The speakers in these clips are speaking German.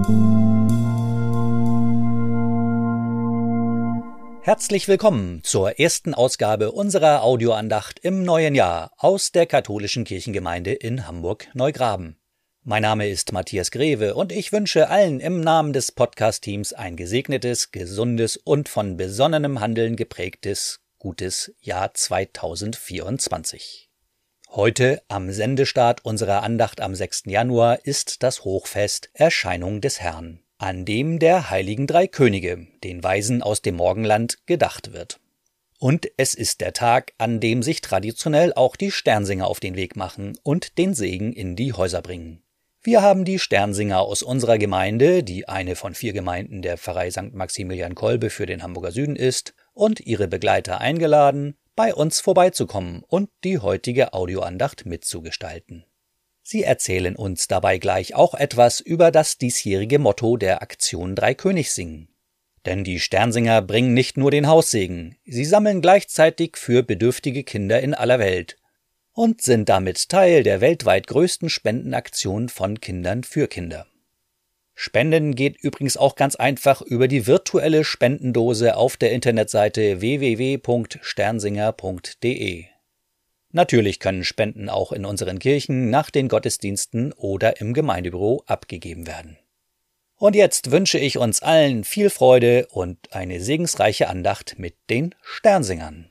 Herzlich willkommen zur ersten Ausgabe unserer Audioandacht im neuen Jahr aus der katholischen Kirchengemeinde in Hamburg-Neugraben. Mein Name ist Matthias Greve und ich wünsche allen im Namen des Podcast-Teams ein gesegnetes, gesundes und von besonnenem Handeln geprägtes, gutes Jahr 2024. Heute, am Sendestart unserer Andacht am 6. Januar, ist das Hochfest Erscheinung des Herrn, an dem der heiligen drei Könige, den Weisen aus dem Morgenland, gedacht wird. Und es ist der Tag, an dem sich traditionell auch die Sternsinger auf den Weg machen und den Segen in die Häuser bringen. Wir haben die Sternsinger aus unserer Gemeinde, die eine von 4 Gemeinden der Pfarrei St. Maximilian Kolbe für den Hamburger Süden ist, und ihre Begleiter eingeladen, bei uns vorbeizukommen und die heutige Audioandacht mitzugestalten. Sie erzählen uns dabei gleich auch etwas über das diesjährige Motto der Aktion Dreikönig singen. Denn die Sternsinger bringen nicht nur den Haussegen, sie sammeln gleichzeitig für bedürftige Kinder in aller Welt und sind damit Teil der weltweit größten Spendenaktion von Kindern für Kinder. Spenden geht übrigens auch ganz einfach über die virtuelle Spendendose auf der Internetseite www.sternsinger.de. Natürlich können Spenden auch in unseren Kirchen nach den Gottesdiensten oder im Gemeindebüro abgegeben werden. Und jetzt wünsche ich uns allen viel Freude und eine segensreiche Andacht mit den Sternsingern.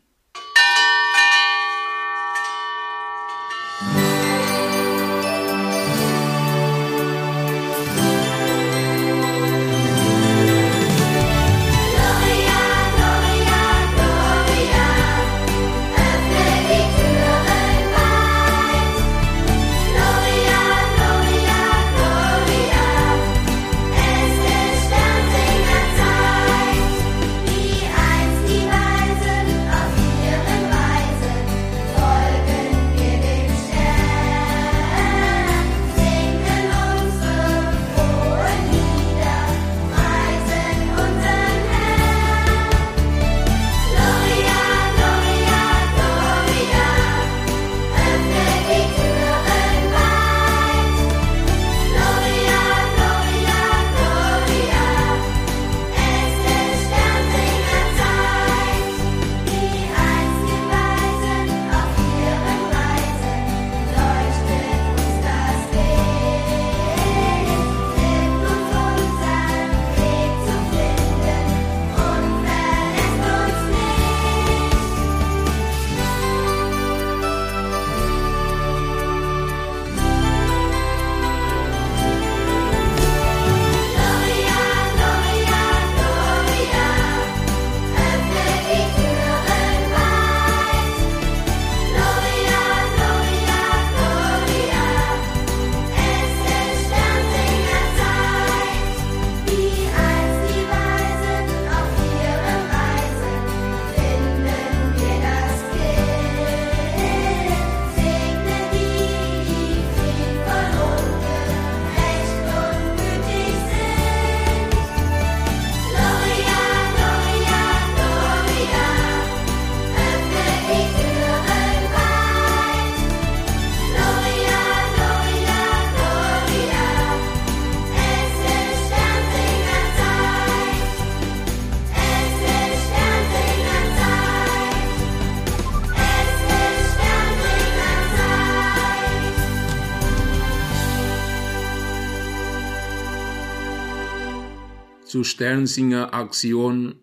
Zur Sternsinger Aktion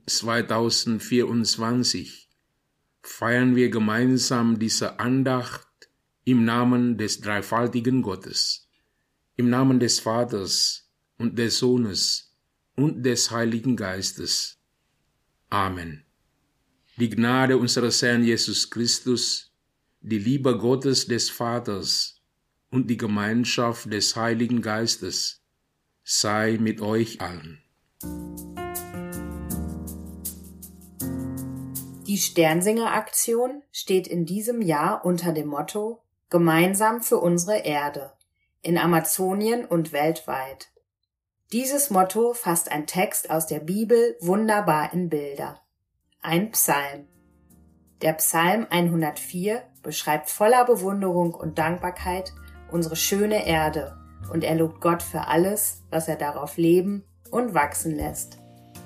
2024 feiern wir gemeinsam diese Andacht im Namen des dreifaltigen Gottes, im Namen des Vaters und des Sohnes und des Heiligen Geistes. Amen. Die Gnade unseres Herrn Jesus Christus, die Liebe Gottes des Vaters und die Gemeinschaft des Heiligen Geistes sei mit euch allen. Die Sternsinger-Aktion steht in diesem Jahr unter dem Motto Gemeinsam für unsere Erde in Amazonien und weltweit. Dieses Motto fasst ein Text aus der Bibel wunderbar in Bilder. Ein Psalm. Der Psalm 104 beschreibt voller Bewunderung und Dankbarkeit unsere schöne Erde und er lobt Gott für alles, was er darauf leben und wachsen lässt.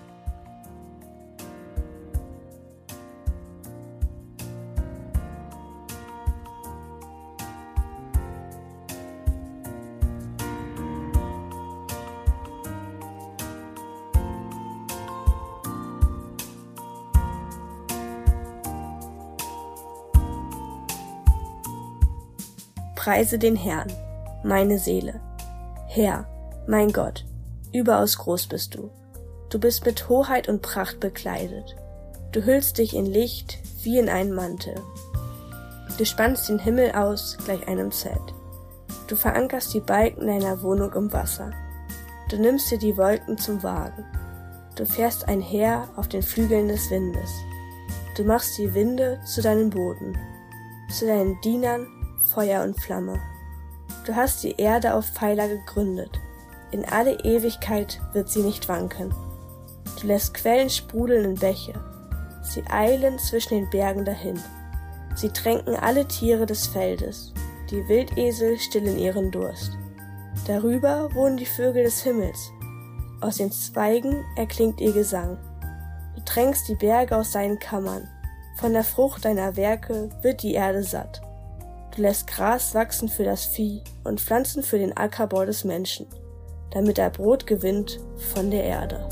Preise den Herrn, meine Seele. Herr, mein Gott, überaus groß bist du. Du bist mit Hoheit und Pracht bekleidet. Du hüllst dich in Licht wie in einen Mantel. Du spannst den Himmel aus gleich einem Zelt. Du verankerst die Balken deiner Wohnung im Wasser. Du nimmst dir die Wolken zum Wagen. Du fährst einher auf den Flügeln des Windes. Du machst die Winde zu deinem Boden, zu deinen Dienern Feuer und Flamme. Du hast die Erde auf Pfeiler gegründet. In alle Ewigkeit wird sie nicht wanken. Du lässt Quellen sprudeln in Bäche. Sie eilen zwischen den Bergen dahin. Sie tränken alle Tiere des Feldes. Die Wildesel stillen ihren Durst. Darüber wohnen die Vögel des Himmels. Aus den Zweigen erklingt ihr Gesang. Du tränkst die Berge aus seinen Kammern. Von der Frucht deiner Werke wird die Erde satt. Du lässt Gras wachsen für das Vieh und Pflanzen für den Ackerbau des Menschen, damit er Brot gewinnt von der Erde.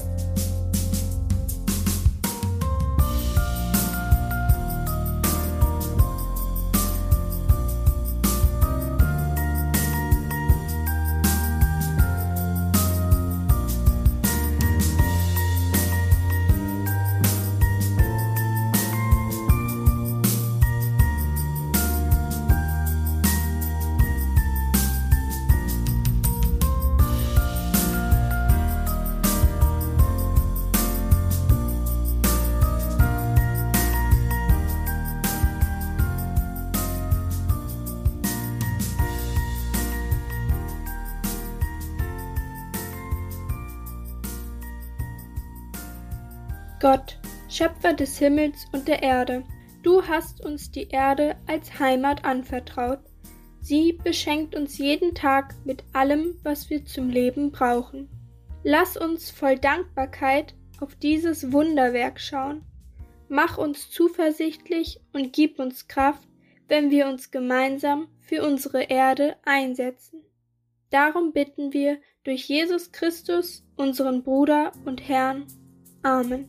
Gott, Schöpfer des Himmels und der Erde, du hast uns die Erde als Heimat anvertraut. Sie beschenkt uns jeden Tag mit allem, was wir zum Leben brauchen. Lass uns voll Dankbarkeit auf dieses Wunderwerk schauen. Mach uns zuversichtlich und gib uns Kraft, wenn wir uns gemeinsam für unsere Erde einsetzen. Darum bitten wir durch Jesus Christus, unseren Bruder und Herrn. Amen.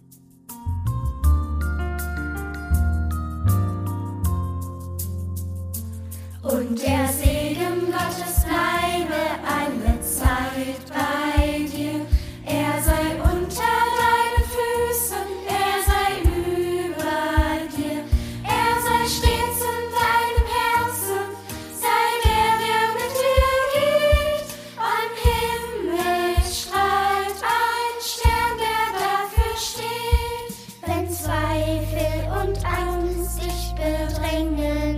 Und der Segen Gottes bleibe alle Zeit bei dir. Er sei unter deinen Füßen, er sei über dir. Er sei stets in deinem Herzen, sei der mit dir geht. Am Himmel strahlt ein Stern, der dafür steht. Wenn Zweifel und Angst dich bedrängen,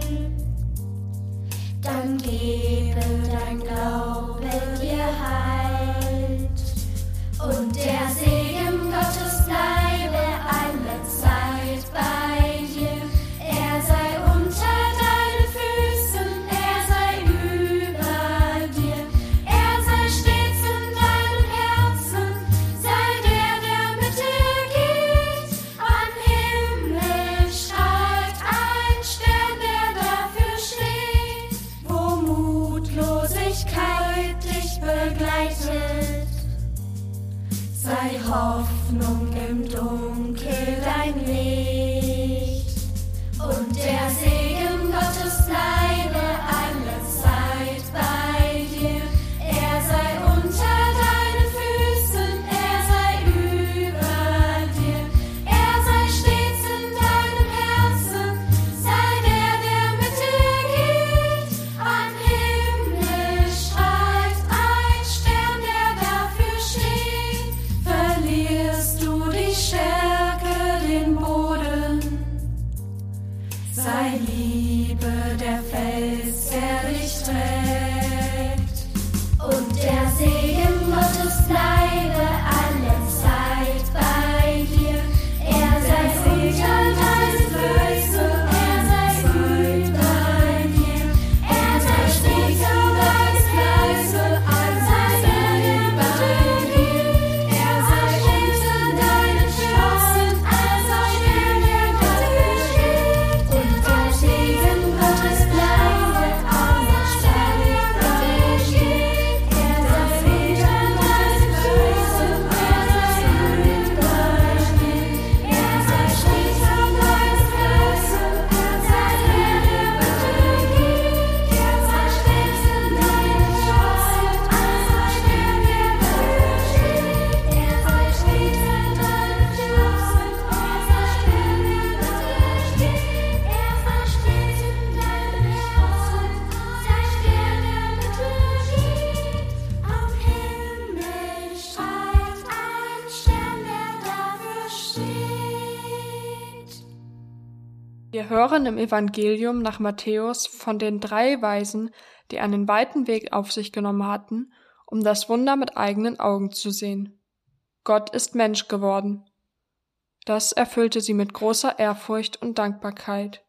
dann gebe dein Glaube dir Halt. Und der Segen Gottes bleibe alle Zeit bei dir. Er sei unter deinen Füßen, er sei über dir. Er sei stets in deinem Herzen, sei der mit dir geht. Am Himmel strahlt ein Stern, der dafür steht. Wo Mutlosigkeit dich begleitet, sei Hoffnung im Dunkel dein Licht. Und der Segen Gottes bleibe alle Zeit bei dir. Er sei unter deinen Füßen, er sei über dir. Er sei stets in deinem Herzen, sei der mit dir geht. Am Himmel strahlt ein Stern, der dafür steht. Verlierst du die Stärke, den Boden, sei Liebe der Fels, der dich trägt. Und der Segen Gottes bleibe alle Zeit bei dir. Er sei unter deinen Füßen, er sei über dir. Er sei stets in deinem Herzen, Wir hören im Evangelium nach Matthäus von den 3 Weisen, die einen weiten Weg auf sich genommen hatten, um das Wunder mit eigenen Augen zu sehen. Gott ist Mensch geworden. Das erfüllte sie mit großer Ehrfurcht und Dankbarkeit.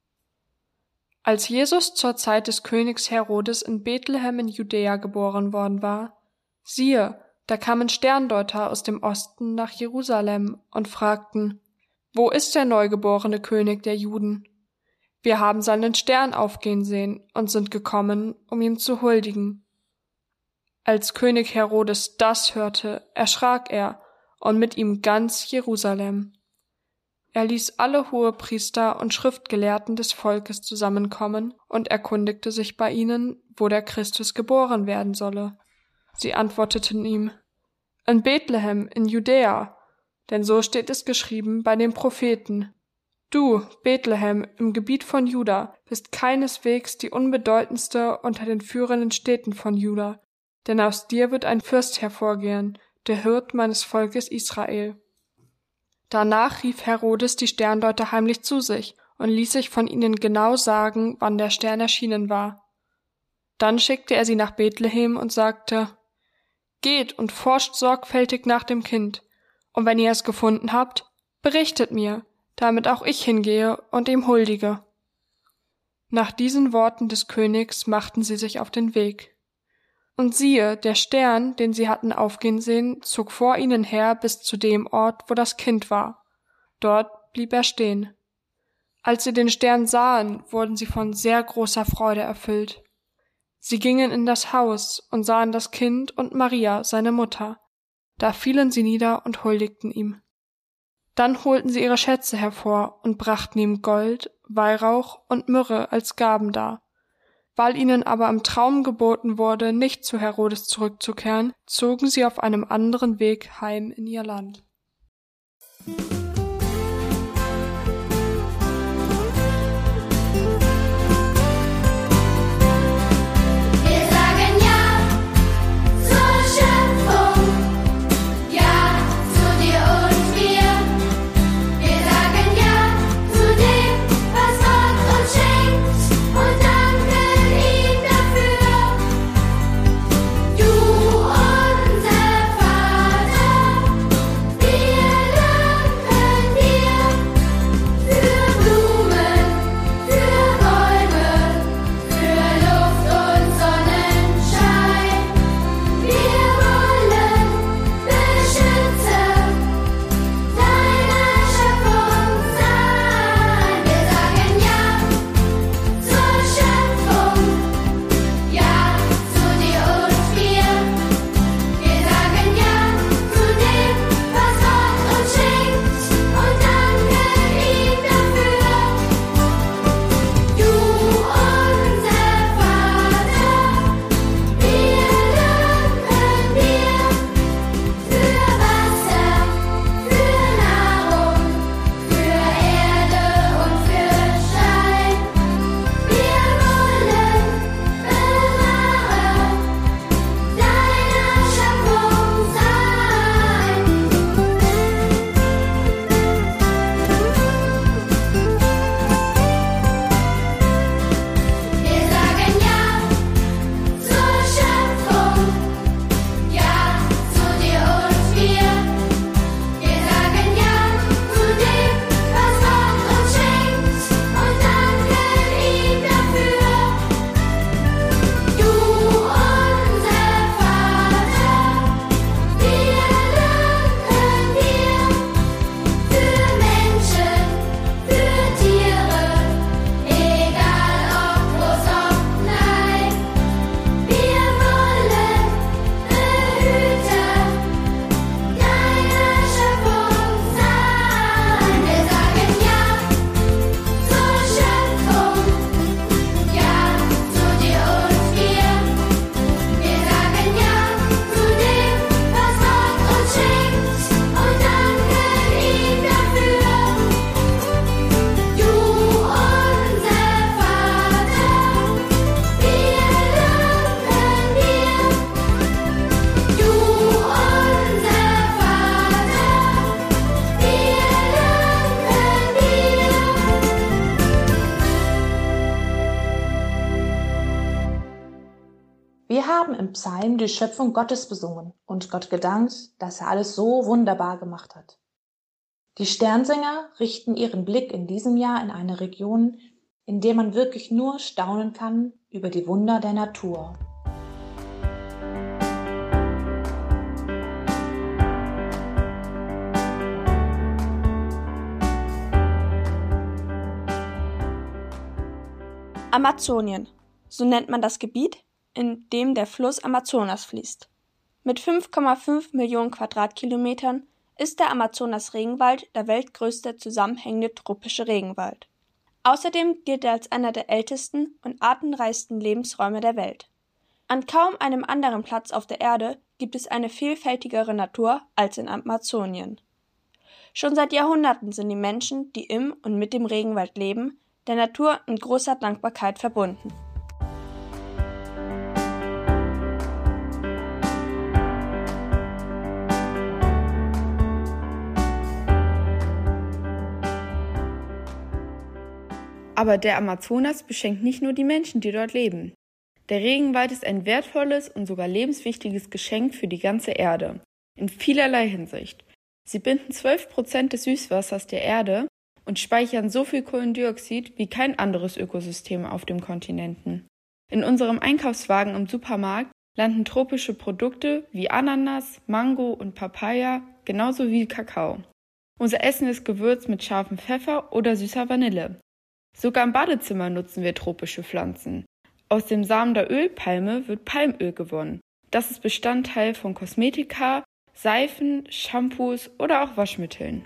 Als Jesus zur Zeit des Königs Herodes in Bethlehem in Judäa geboren worden war, siehe, da kamen Sterndeuter aus dem Osten nach Jerusalem und fragten: Wo ist der neugeborene König der Juden? Wir haben seinen Stern aufgehen sehen und sind gekommen, um ihm zu huldigen. Als König Herodes das hörte, erschrak er und mit ihm ganz Jerusalem. Er ließ alle Hohepriester und Schriftgelehrten des Volkes zusammenkommen und erkundigte sich bei ihnen, wo der Christus geboren werden solle. Sie antworteten ihm: In Bethlehem in Judäa, denn so steht es geschrieben bei den Propheten. Du, Bethlehem, im Gebiet von Juda, bist keineswegs die unbedeutendste unter den führenden Städten von Juda, denn aus dir wird ein Fürst hervorgehen, der Hirt meines Volkes Israel. Danach rief Herodes die Sterndeuter heimlich zu sich und ließ sich von ihnen genau sagen, wann der Stern erschienen war. Dann schickte er sie nach Bethlehem und sagte: Geht und forscht sorgfältig nach dem Kind, und wenn ihr es gefunden habt, berichtet mir, damit auch ich hingehe und ihm huldige. Nach diesen Worten des Königs machten sie sich auf den Weg. Und siehe, der Stern, den sie hatten aufgehen sehen, zog vor ihnen her bis zu dem Ort, wo das Kind war. Dort blieb er stehen. Als sie den Stern sahen, wurden sie von sehr großer Freude erfüllt. Sie gingen in das Haus und sahen das Kind und Maria, seine Mutter. Da fielen sie nieder und huldigten ihm. Dann holten sie ihre Schätze hervor und brachten ihm Gold, Weihrauch und Myrrhe als Gaben dar. Weil ihnen aber im Traum geboten wurde, nicht zu Herodes zurückzukehren, zogen sie auf einem anderen Weg heim in ihr Land. Unser Vater, wir Psalm die Schöpfung Gottes besungen und Gott gedankt, dass er alles so wunderbar gemacht hat. Die Sternsinger richten ihren Blick in diesem Jahr in eine Region, in der man wirklich nur staunen kann über die Wunder der Natur. Amazonien, so nennt man das Gebiet, in dem der Fluss Amazonas fließt. Mit 5,5 Millionen Quadratkilometern ist der Amazonas-Regenwald der weltgrößte zusammenhängende tropische Regenwald. Außerdem gilt er als einer der ältesten und artenreichsten Lebensräume der Welt. An kaum einem anderen Platz auf der Erde gibt es eine vielfältigere Natur als in Amazonien. Schon seit Jahrhunderten sind die Menschen, die im und mit dem Regenwald leben, der Natur in großer Dankbarkeit verbunden. Aber der Amazonas beschenkt nicht nur die Menschen, die dort leben. Der Regenwald ist ein wertvolles und sogar lebenswichtiges Geschenk für die ganze Erde. In vielerlei Hinsicht. Sie binden 12% des Süßwassers der Erde und speichern so viel Kohlendioxid wie kein anderes Ökosystem auf dem Kontinenten. In unserem Einkaufswagen im Supermarkt landen tropische Produkte wie Ananas, Mango und Papaya, genauso wie Kakao. Unser Essen ist gewürzt mit scharfem Pfeffer oder süßer Vanille. Sogar im Badezimmer nutzen wir tropische Pflanzen. Aus dem Samen der Ölpalme wird Palmöl gewonnen. Das ist Bestandteil von Kosmetika, Seifen, Shampoos oder auch Waschmitteln.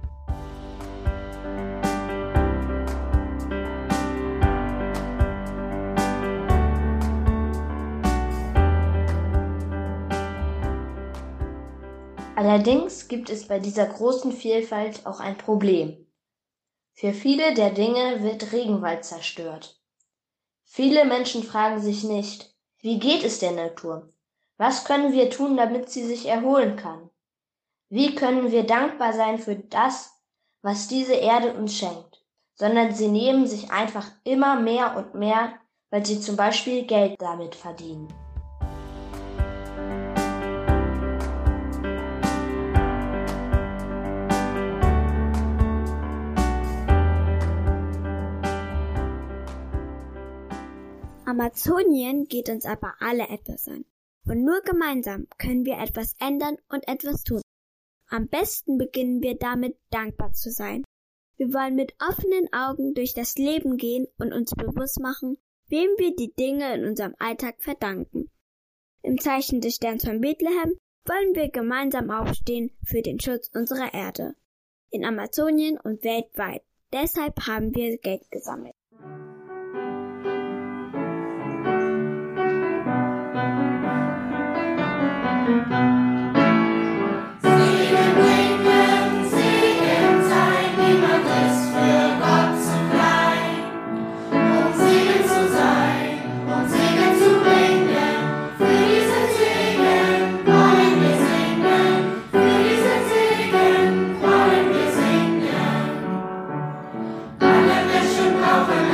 Allerdings gibt es bei dieser großen Vielfalt auch ein Problem. Für viele der Dinge wird Regenwald zerstört. Viele Menschen fragen sich nicht, wie geht es der Natur? Was können wir tun, damit sie sich erholen kann? Wie können wir dankbar sein für das, was diese Erde uns schenkt? Sondern sie nehmen sich einfach immer mehr und mehr, weil sie zum Beispiel Geld damit verdienen. Amazonien geht uns aber alle etwas an. Und nur gemeinsam können wir etwas ändern und etwas tun. Am besten beginnen wir damit, dankbar zu sein. Wir wollen mit offenen Augen durch das Leben gehen und uns bewusst machen, wem wir die Dinge in unserem Alltag verdanken. Im Zeichen des Sterns von Bethlehem wollen wir gemeinsam aufstehen für den Schutz unserer Erde. In Amazonien und weltweit. Deshalb haben wir Geld gesammelt. Alle Menschen brauchen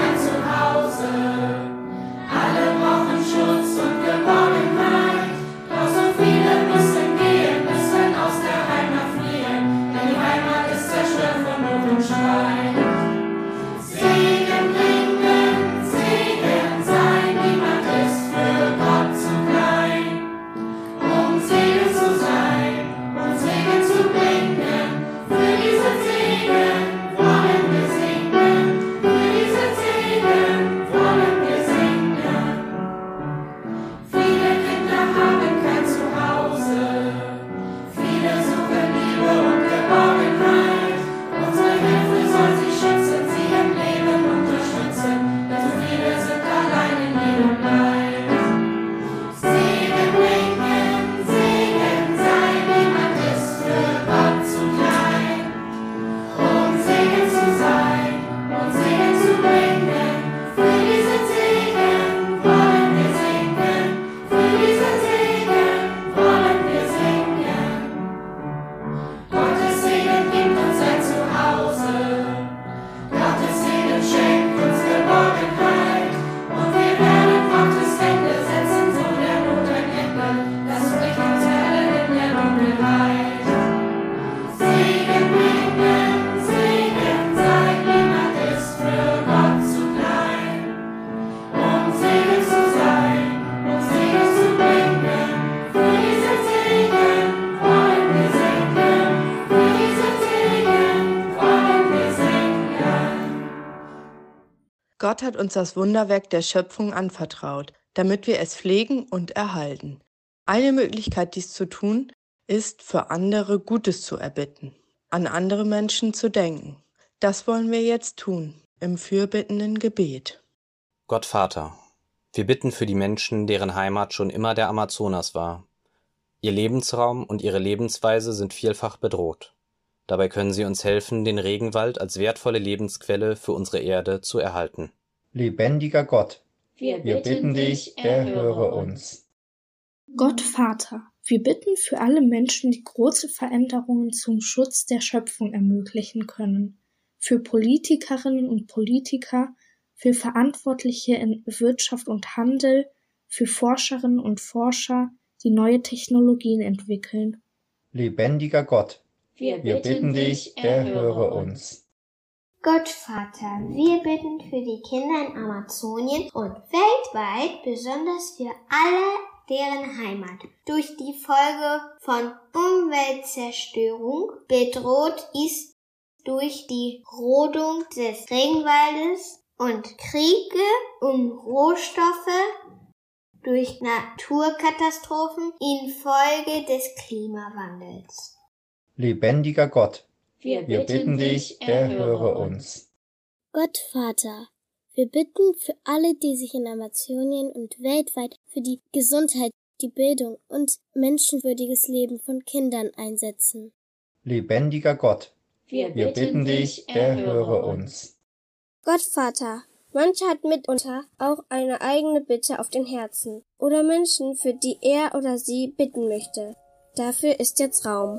Gott hat uns das Wunderwerk der Schöpfung anvertraut, damit wir es pflegen und erhalten. Eine Möglichkeit, dies zu tun, ist, für andere Gutes zu erbitten, an andere Menschen zu denken. Das wollen wir jetzt tun, im fürbittenden Gebet. Gott Vater, wir bitten für die Menschen, deren Heimat schon immer der Amazonas war. Ihr Lebensraum und ihre Lebensweise sind vielfach bedroht. Dabei können Sie uns helfen, den Regenwald als wertvolle Lebensquelle für unsere Erde zu erhalten. Lebendiger Gott, wir bitten dich, erhöre uns. Gott Vater, wir bitten für alle Menschen, die große Veränderungen zum Schutz der Schöpfung ermöglichen können, für Politikerinnen und Politiker, für Verantwortliche in Wirtschaft und Handel, für Forscherinnen und Forscher, die neue Technologien entwickeln. Lebendiger Gott, wir bitten dich, erhöre uns. Gott Vater, wir bitten für die Kinder in Amazonien und weltweit, besonders für alle, deren Heimat durch die Folge von Umweltzerstörung bedroht ist, durch die Rodung des Regenwaldes und Kriege um Rohstoffe, durch Naturkatastrophen infolge des Klimawandels. Lebendiger Gott, wir bitten dich, erhöre uns. Gott Vater, wir bitten für alle, die sich in Amazonien und weltweit für die Gesundheit, die Bildung und menschenwürdiges Leben von Kindern einsetzen. Lebendiger Gott, wir bitten dich, erhöre uns. Gott Vater, mancher hat mitunter auch eine eigene Bitte auf den Herzen oder Menschen, für die er oder sie bitten möchte. Dafür ist jetzt Raum.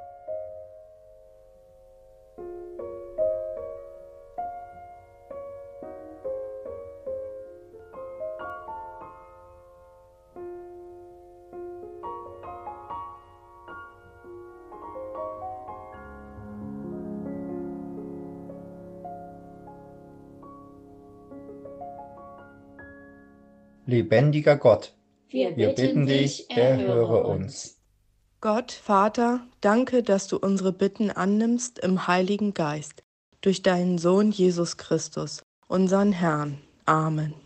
Lebendiger Gott, wir bitten dich, erhöre uns. Gott, Vater, danke, dass du unsere Bitten annimmst im Heiligen Geist, durch deinen Sohn Jesus Christus, unseren Herrn. Amen.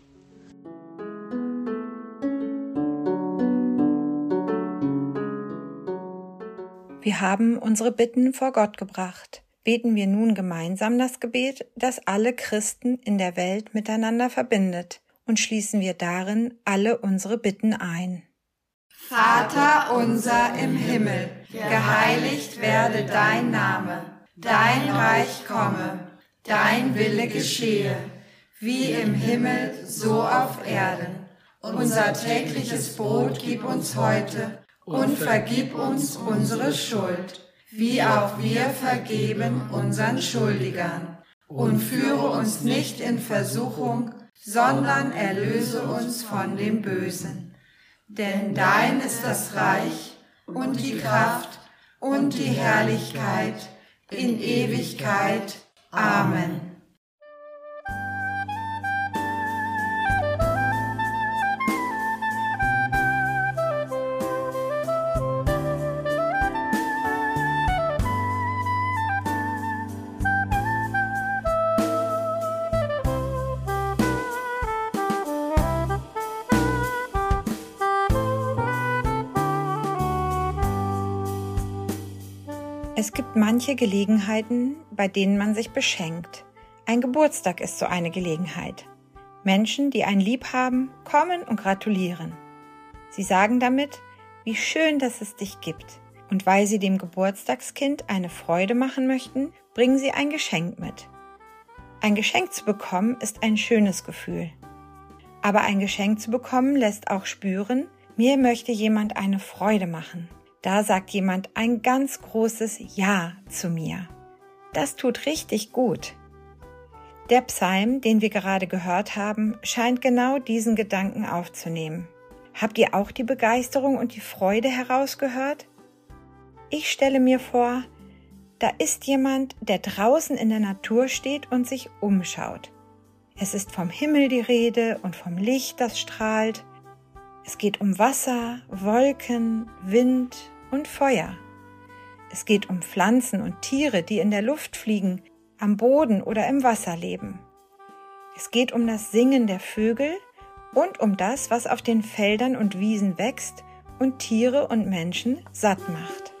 Wir haben unsere Bitten vor Gott gebracht. Beten wir nun gemeinsam das Gebet, das alle Christen in der Welt miteinander verbindet, und schließen wir darin alle unsere Bitten ein. Vater unser im Himmel, geheiligt werde dein Name, dein Reich komme, dein Wille geschehe, wie im Himmel, so auf Erden. Unser tägliches Brot gib uns heute und vergib uns unsere Schuld, wie auch wir vergeben unseren Schuldigern. Und führe uns nicht in Versuchung, sondern erlöse uns von dem Bösen. Denn dein ist das Reich und die Kraft und die Herrlichkeit in Ewigkeit. Amen. Es gibt manche Gelegenheiten, bei denen man sich beschenkt. Ein Geburtstag ist so eine Gelegenheit. Menschen, die einen lieb haben, kommen und gratulieren. Sie sagen damit, wie schön, dass es dich gibt. Und weil sie dem Geburtstagskind eine Freude machen möchten, bringen sie ein Geschenk mit. Ein Geschenk zu bekommen ist ein schönes Gefühl. Aber ein Geschenk zu bekommen lässt auch spüren, mir möchte jemand eine Freude machen. Da sagt jemand ein ganz großes Ja zu mir. Das tut richtig gut. Der Psalm, den wir gerade gehört haben, scheint genau diesen Gedanken aufzunehmen. Habt ihr auch die Begeisterung und die Freude herausgehört? Ich stelle mir vor, da ist jemand, der draußen in der Natur steht und sich umschaut. Es ist vom Himmel die Rede und vom Licht, das strahlt. Es geht um Wasser, Wolken, Wind und Feuer. Es geht um Pflanzen und Tiere, die in der Luft fliegen, am Boden oder im Wasser leben. Es geht um das Singen der Vögel und um das, was auf den Feldern und Wiesen wächst und Tiere und Menschen satt macht.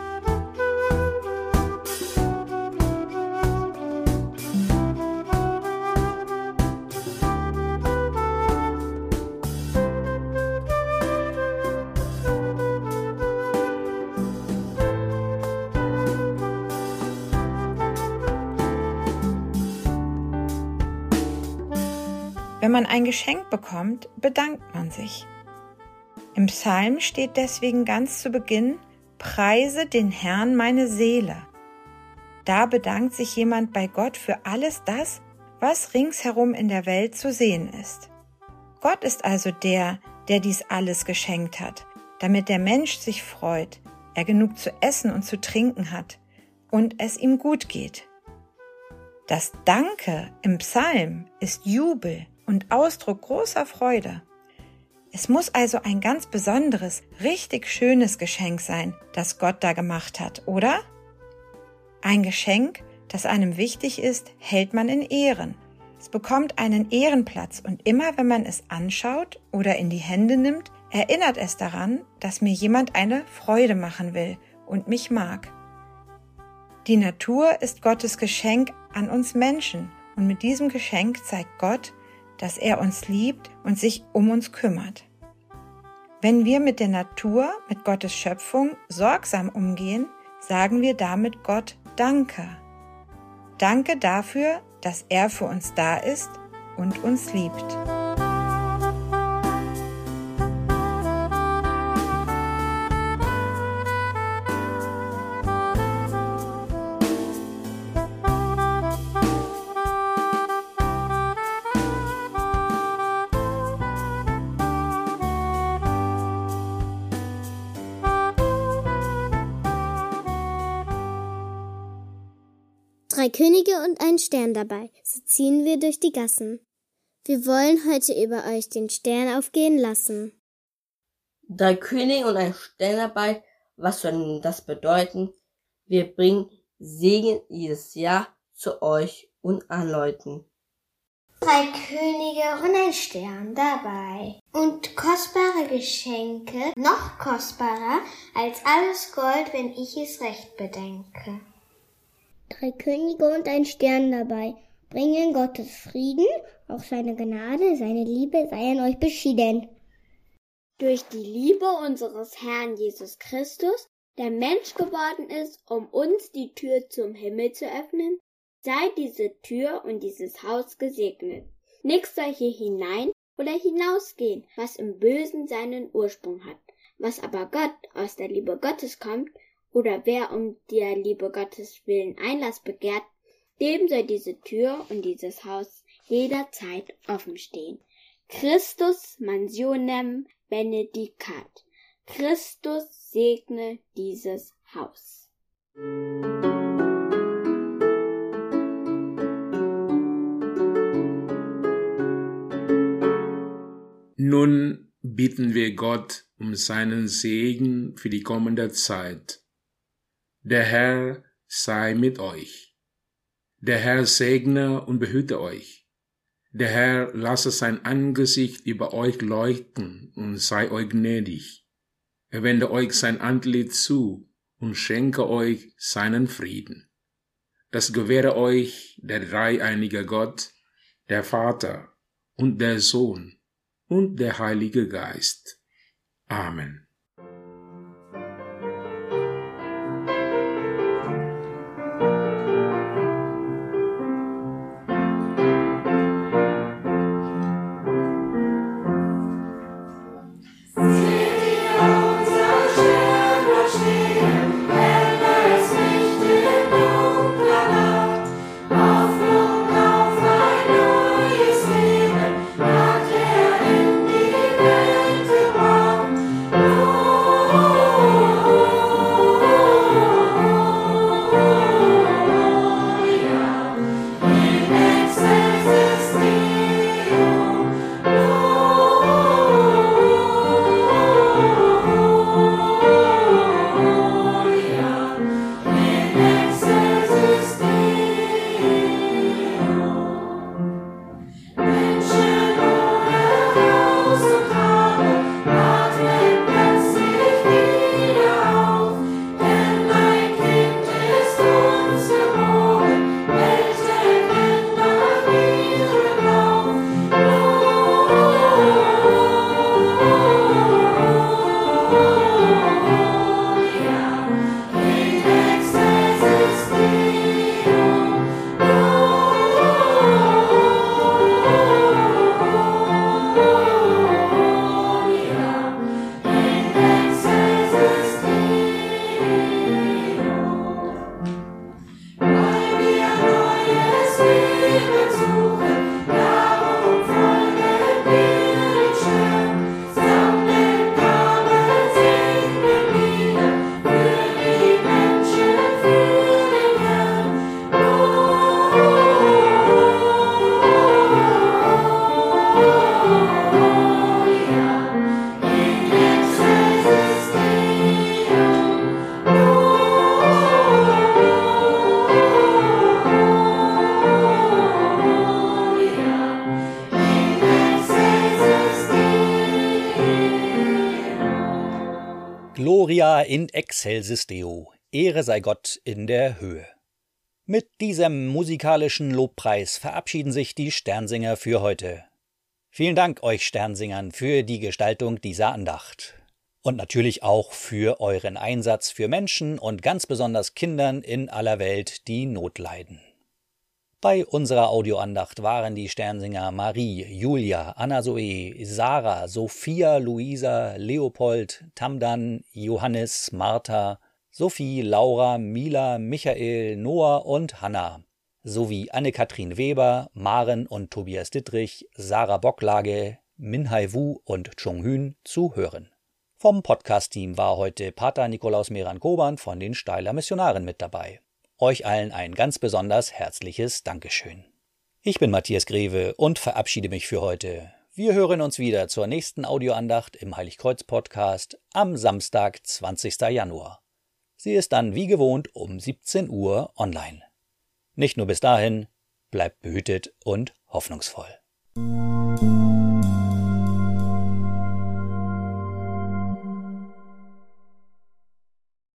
Wenn man ein Geschenk bekommt, bedankt man sich. Im Psalm steht deswegen ganz zu Beginn: Preise den Herrn meine Seele. Da bedankt sich jemand bei Gott für alles das, was ringsherum in der Welt zu sehen ist. Gott ist also der, der dies alles geschenkt hat, damit der Mensch sich freut, er genug zu essen und zu trinken hat und es ihm gut geht. Das Danke im Psalm ist Jubel und Ausdruck großer Freude. Es muss also ein ganz besonderes, richtig schönes Geschenk sein, das Gott da gemacht hat, oder? Ein Geschenk, das einem wichtig ist, hält man in Ehren. Es bekommt einen Ehrenplatz und immer, wenn man es anschaut oder in die Hände nimmt, erinnert es daran, dass mir jemand eine Freude machen will und mich mag. Die Natur ist Gottes Geschenk an uns Menschen und mit diesem Geschenk zeigt Gott, dass er uns liebt und sich um uns kümmert. Wenn wir mit der Natur, mit Gottes Schöpfung sorgsam umgehen, sagen wir damit Gott Danke. Danke dafür, dass er für uns da ist und uns liebt. Drei Könige und ein Stern dabei, so ziehen wir durch die Gassen. Wir wollen heute über euch den Stern aufgehen lassen. 3 Könige und ein Stern dabei, was soll denn das bedeuten? Wir bringen Segen jedes Jahr zu euch und an Leuten. 3 Könige und ein Stern dabei. Und kostbare Geschenke, noch kostbarer als alles Gold, wenn ich es recht bedenke. 3 Könige und ein Stern dabei, bringen Gottes Frieden, auch seine Gnade, seine Liebe sei an euch beschieden. Durch die Liebe unseres Herrn Jesus Christus, der Mensch geworden ist, um uns die Tür zum Himmel zu öffnen, sei diese Tür und dieses Haus gesegnet. Nichts soll hier hinein oder hinausgehen, was im Bösen seinen Ursprung hat. Was aber Gott aus der Liebe Gottes kommt, oder wer um der Liebe Gottes willen Einlass begehrt, dem soll diese Tür und dieses Haus jederzeit offen stehen. Christus mansionem benedicat. Christus segne dieses Haus. Nun bitten wir Gott um seinen Segen für die kommende Zeit. Der Herr sei mit euch. Der Herr segne und behüte euch. Der Herr lasse sein Angesicht über euch leuchten und sei euch gnädig. Er wende euch sein Antlitz zu und schenke euch seinen Frieden. Das gewähre euch der dreieinige Gott, der Vater und der Sohn und der Heilige Geist. Amen. Oh in excelsis Deo, Ehre sei Gott in der Höhe. Mit diesem musikalischen Lobpreis verabschieden sich die Sternsinger für heute. Vielen Dank euch Sternsingern für die Gestaltung dieser Andacht. Und natürlich auch für euren Einsatz für Menschen und ganz besonders Kindern in aller Welt, die Not leiden. Bei unserer Audioandacht waren die Sternsinger Marie, Julia, Anna-Zoe, Sarah, Sophia, Luisa, Leopold, Tamdan, Johannes, Martha, Sophie, Laura, Mila, Michael, Noah und Hanna, sowie Anne-Kathrin Weber, Maren und Tobias Dittrich, Sarah Bocklage, Minhai Wu und Chung Hün zu hören. Vom Podcast-Team war heute Pater Nikolaus Meran-Koban von den Steyler Missionaren mit dabei. Euch allen ein ganz besonders herzliches Dankeschön. Ich bin Matthias Greve und verabschiede mich für heute. Wir hören uns wieder zur nächsten Audioandacht im Heiligkreuz-Podcast am Samstag, 20. Januar. Sie ist dann wie gewohnt um 17 Uhr online. Nicht nur bis dahin, bleibt behütet und hoffnungsvoll.